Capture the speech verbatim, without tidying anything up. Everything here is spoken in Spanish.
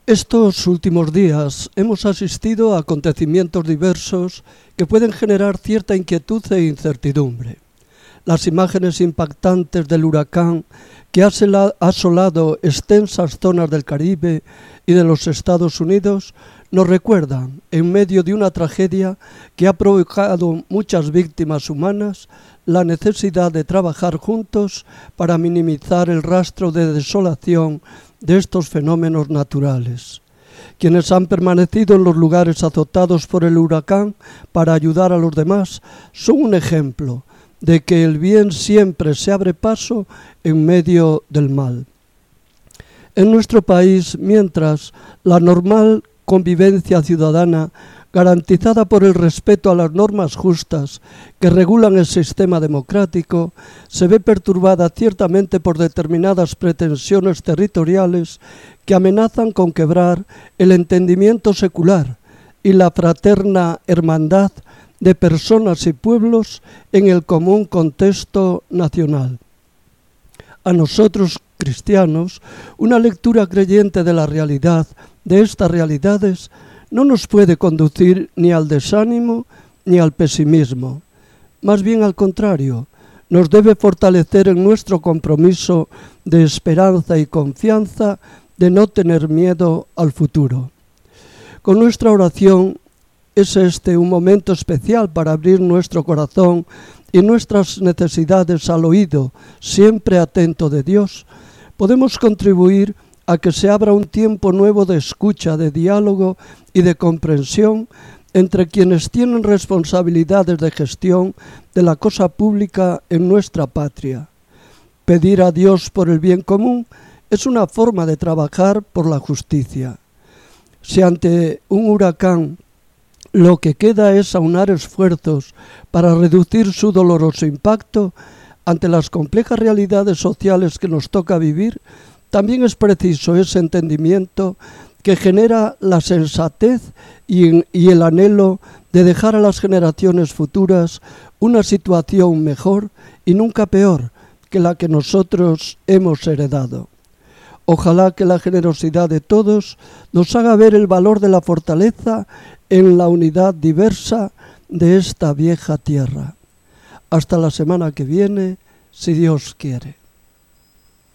Estos últimos días hemos asistido a acontecimientos diversos que pueden generar cierta inquietud e incertidumbre. Las imágenes impactantes del huracán que ha asolado extensas zonas del Caribe y de los Estados Unidos nos recuerdan, en medio de una tragedia que ha provocado muchas víctimas humanas, la necesidad de trabajar juntos para minimizar el rastro de desolación de estos fenómenos naturales. Quienes han permanecido en los lugares azotados por el huracán para ayudar a los demás son un ejemplo de que el bien siempre se abre paso en medio del mal. En nuestro país, mientras la normal convivencia ciudadana, garantizada por el respeto a las normas justas que regulan el sistema democrático, se ve perturbada ciertamente por determinadas pretensiones territoriales que amenazan con quebrar el entendimiento secular y la fraterna hermandad de personas y pueblos en el común contexto nacional. A nosotros, cristianos, una lectura creyente de la realidad, de estas realidades, no nos puede conducir ni al desánimo ni al pesimismo. Más bien al contrario, nos debe fortalecer en nuestro compromiso de esperanza y confianza de no tener miedo al futuro. Con nuestra oración es este un momento especial para abrir nuestro corazón y nuestras necesidades al oído, siempre atento de Dios. Podemos contribuir a que se abra un tiempo nuevo de escucha, de diálogo y de comprensión entre quienes tienen responsabilidades de gestión de la cosa pública en nuestra patria. Pedir a Dios por el bien común es una forma de trabajar por la justicia. Si ante un huracán lo que queda es aunar esfuerzos para reducir su doloroso impacto, ante las complejas realidades sociales que nos toca vivir, también es preciso ese entendimiento que genera la sensatez y, y el anhelo de dejar a las generaciones futuras una situación mejor y nunca peor que la que nosotros hemos heredado. Ojalá que la generosidad de todos nos haga ver el valor de la fortaleza en la unidad diversa de esta vieja tierra. Hasta la semana que viene, si Dios quiere.